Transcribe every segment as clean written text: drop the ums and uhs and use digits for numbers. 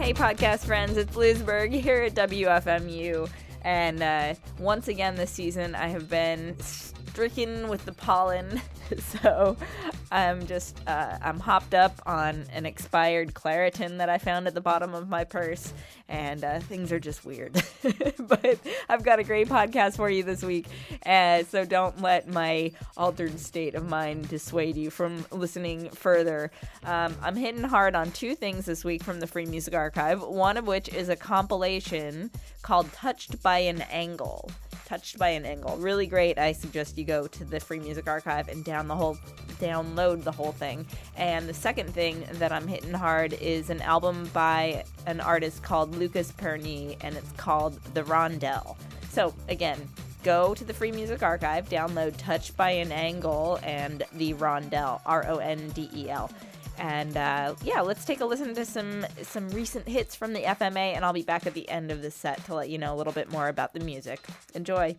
Hey, podcast friends, it's Lizberg here at WFMU, and once again this season I have been stricken with the pollen, so I'm hopped up on an expired Claritin that I found at the bottom of my purse, and things are just weird. But I've got a great podcast for you this week, so don't let my altered state of mind dissuade you from listening further. I'm hitting hard on two things this week from the Free Music Archive, one of which is a compilation called Touched by an Angle. Touched by an Angle. Really great. I suggest you go to the Free Music Archive and download the whole thing. And the second thing that I'm hitting hard is an album by an artist called Lucas Perny, and it's called The Rondel. So again, go to the Free Music Archive, download Touched by an Angle and The Rondel, Rondel. And let's take a listen to some recent hits from the FMA, and I'll be back at the end of the set to let you know a little bit more about the music. Enjoy.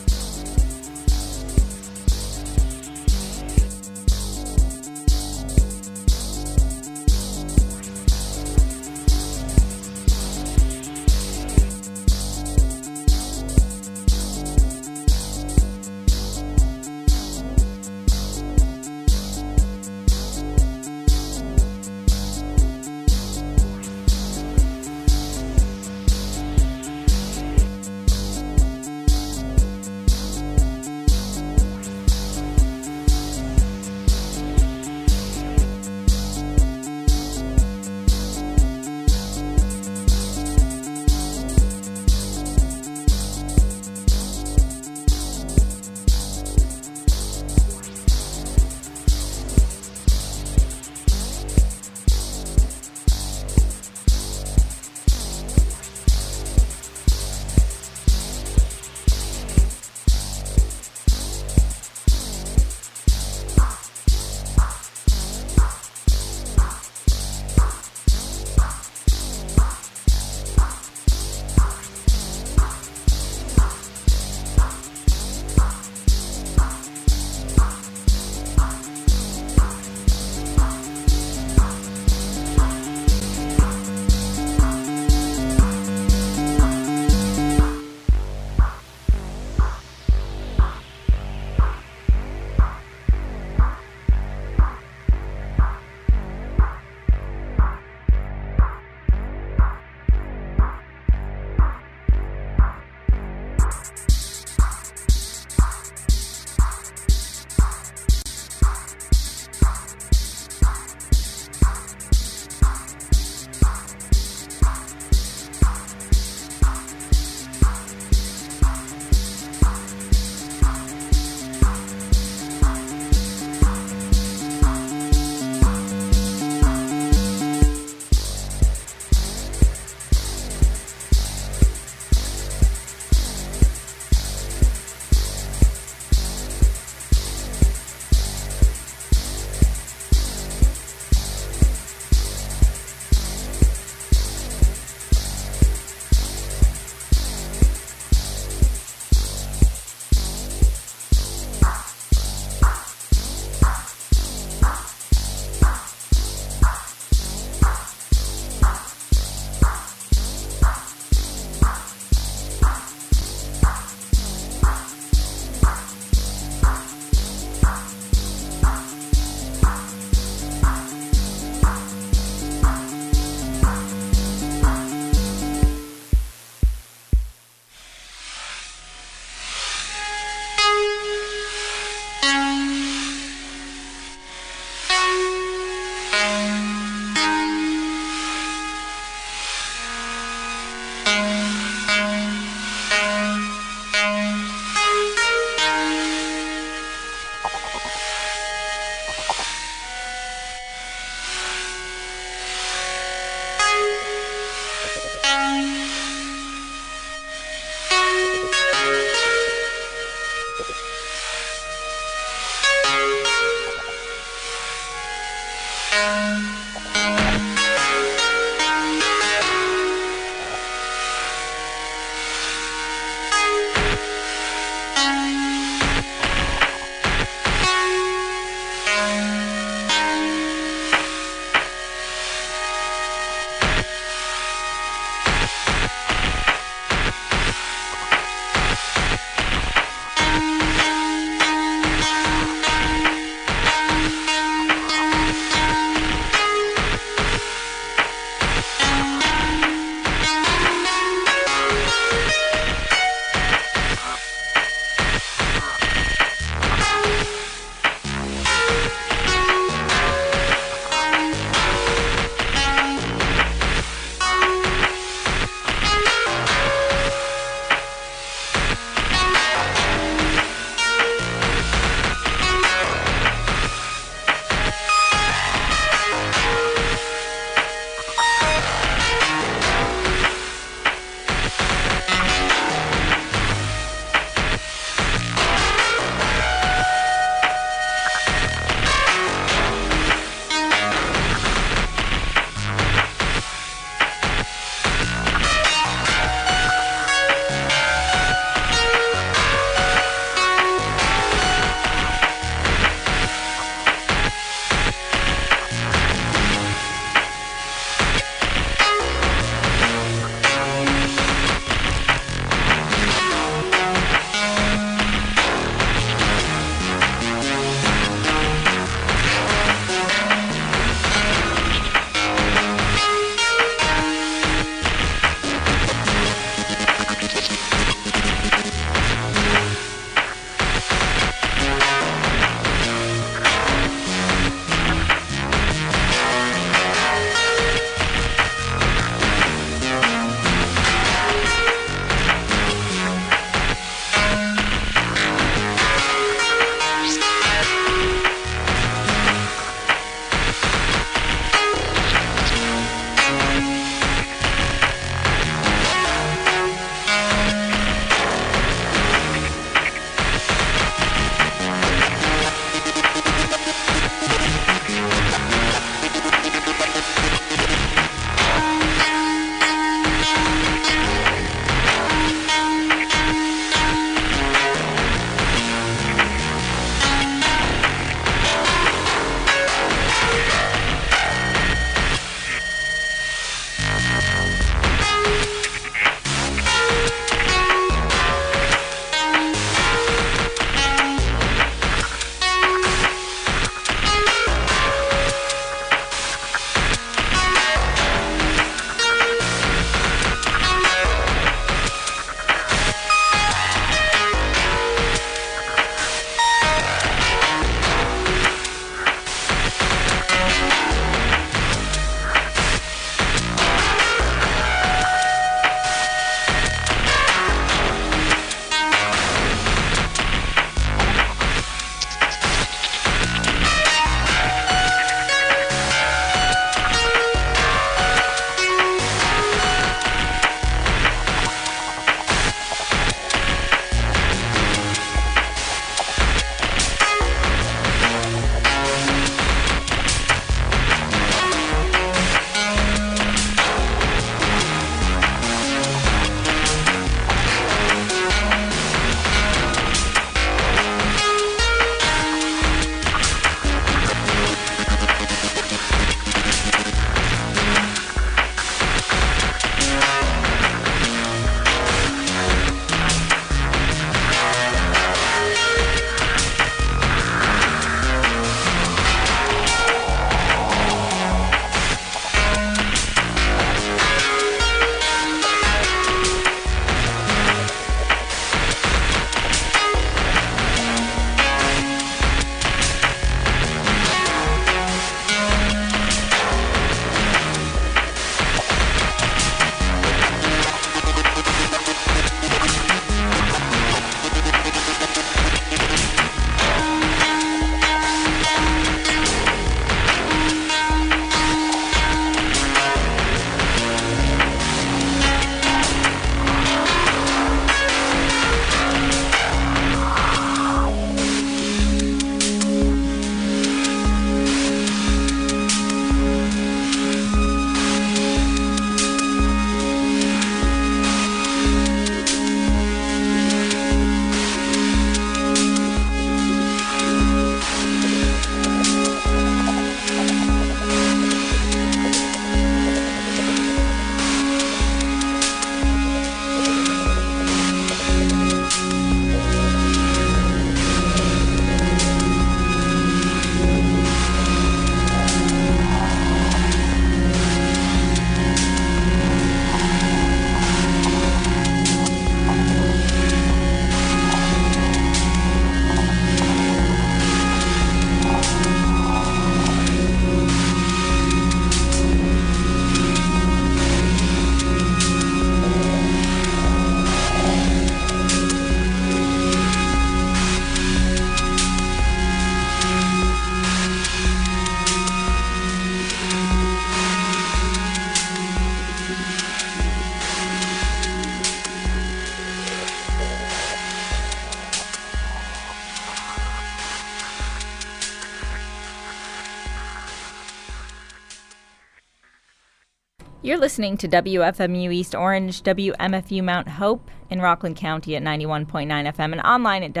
You're listening to WFMU East Orange, WMFU Mount Hope in Rockland County at 91.9 FM and online at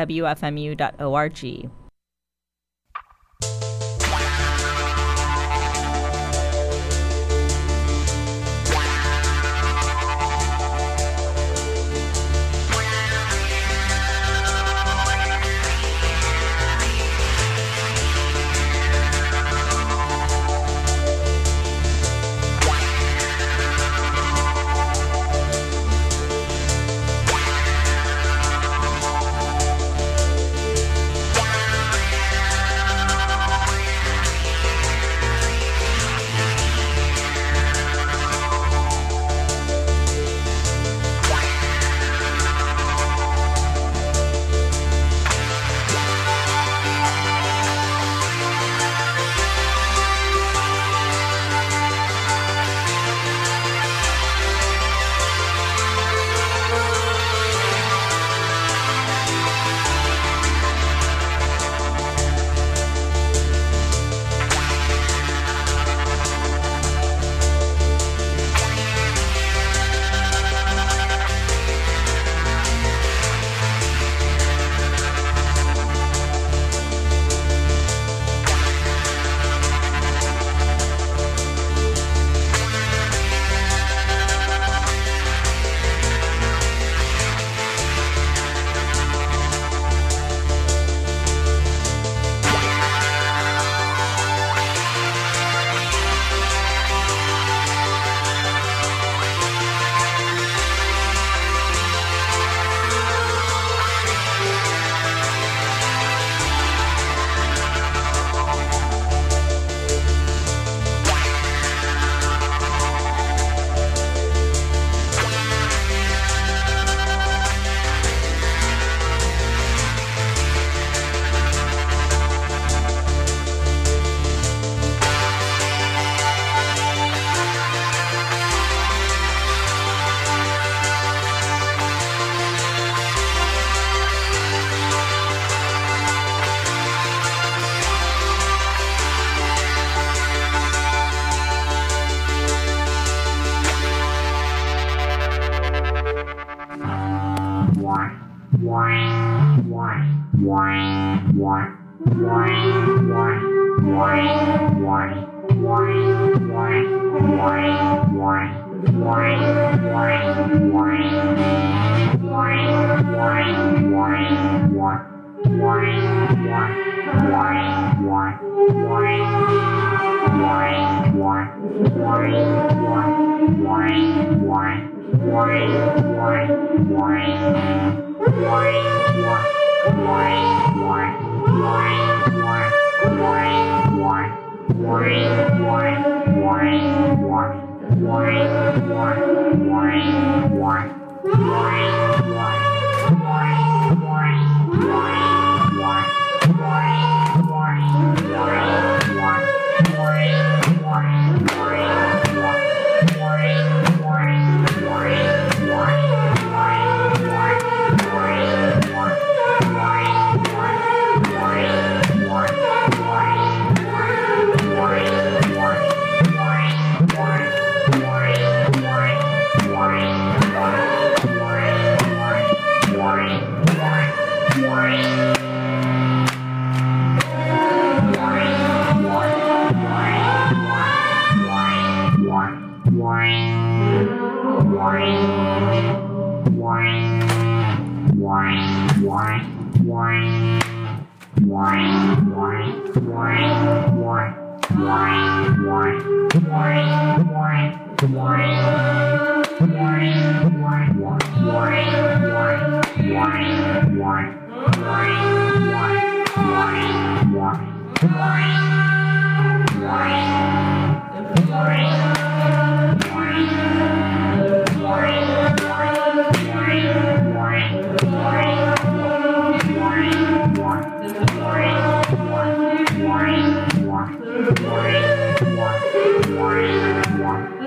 WFMU.org.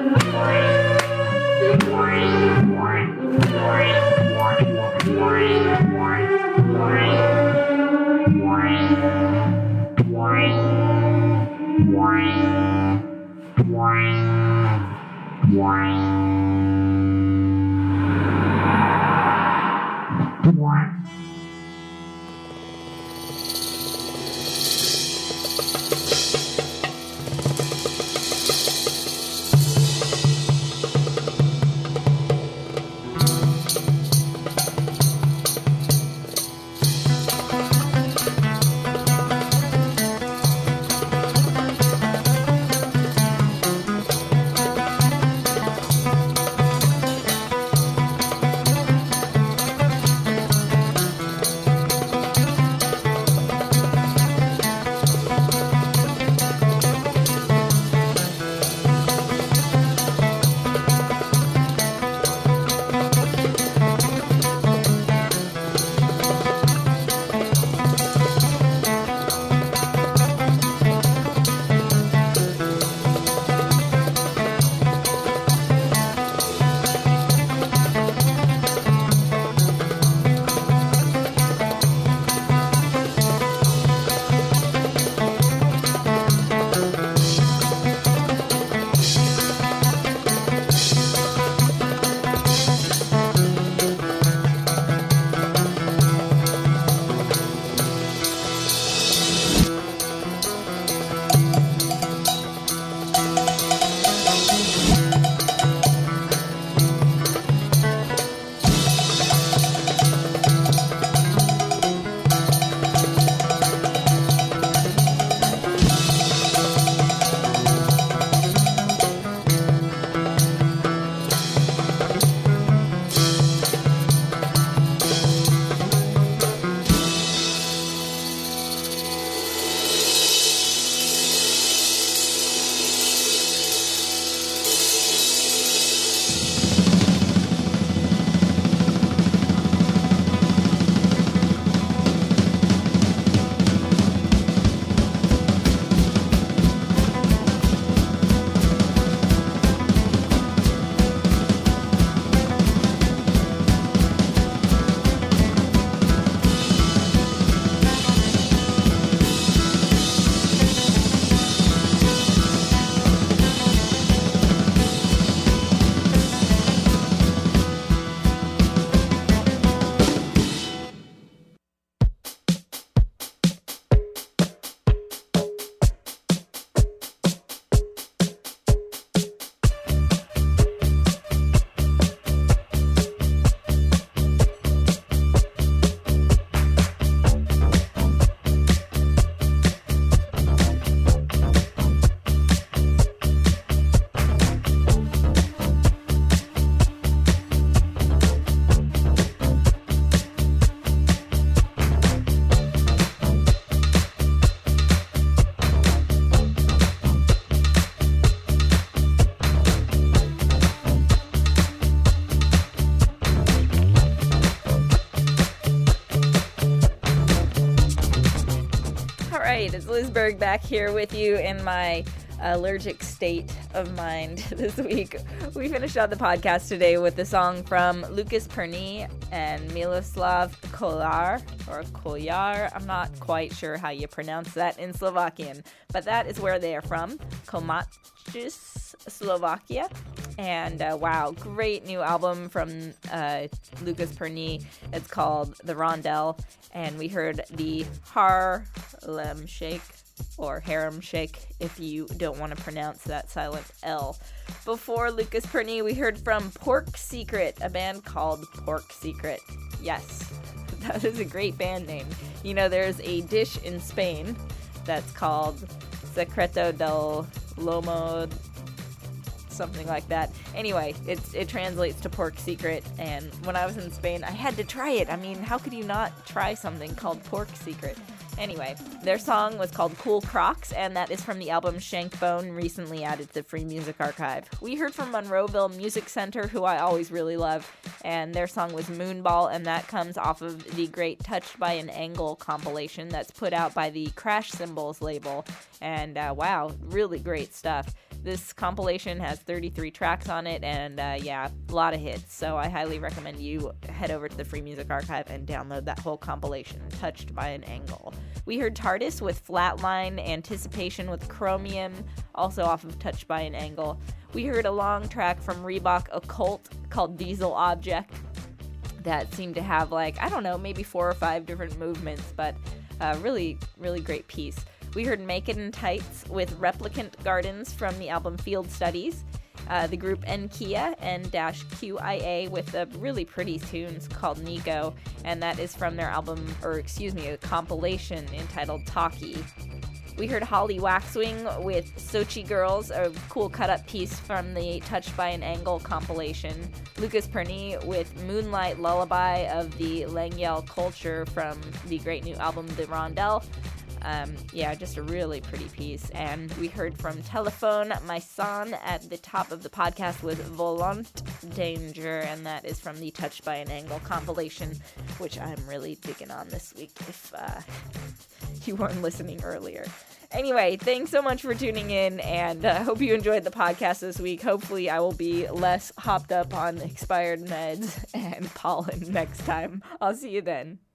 Bye. right, it's Liz Berg back here with you in my allergic state of mind this week. We finished out the podcast today with a song from Lucas Perny and Miloslav Kolar, or Kolar. I'm not quite sure how you pronounce that in Slovakian, but that is where they are from, Komatis, Slovakia. And wow, great new album from Lucas Perny. It's called The Rondel, and we heard the Harlem Shake, or Harem Shake, if you don't want to pronounce that silent L. Before Lucas Perny, we heard from Pork Secret, a band called Pork Secret. Yes, that is a great band name. You know, there's a dish in Spain that's called Secreto del Lomo, something like that. Anyway, it translates to Pork Secret, and when I was in Spain, I had to try it. I mean, how could you not try something called Pork Secret? Anyway, their song was called Cool Crocs, and that is from the album Shankbone, recently added to the Free Music Archive. We heard from Monroeville Music Center, who I always really love, and their song was Moonball, and that comes off of the great Touched by an Angle compilation that's put out by the Crash Cymbals label. And wow, really great stuff. This compilation has 33 tracks on it, and yeah, a lot of hits. So I highly recommend you head over to the Free Music Archive and download that whole compilation, Touched by an Angle. We heard TARDIS with Flatline, Anticipation with Chromium, also off of Touched by an Angle. We heard a long track from Reebok Occult called Diesel Object. that seemed to have like, I don't know, maybe 4 or 5 different movements, but really, really great piece. We heard Make It in Tights with Replicant Gardens from the album Field Studies. The group Enkia, N-QIA, with a really pretty tunes called Nico, and that is from their album, a compilation entitled Talkie. We heard Holly Waxwing with Sochi Girls, a cool cut-up piece from the Touched by an Angle compilation. Lucas Perny with Moonlight Lullaby of the Langyel Culture from the great new album The Rondelle. Just a really pretty piece. And we heard from Telephone My Son at the top of the podcast with Volant Danger, and that is from the Touched by an Angle compilation, which I'm really digging on this week if you weren't listening earlier. Anyway, thanks so much for tuning in, and hope you enjoyed the podcast this week. Hopefully I will be less hopped up on expired meds and pollen next time. I'll see you then.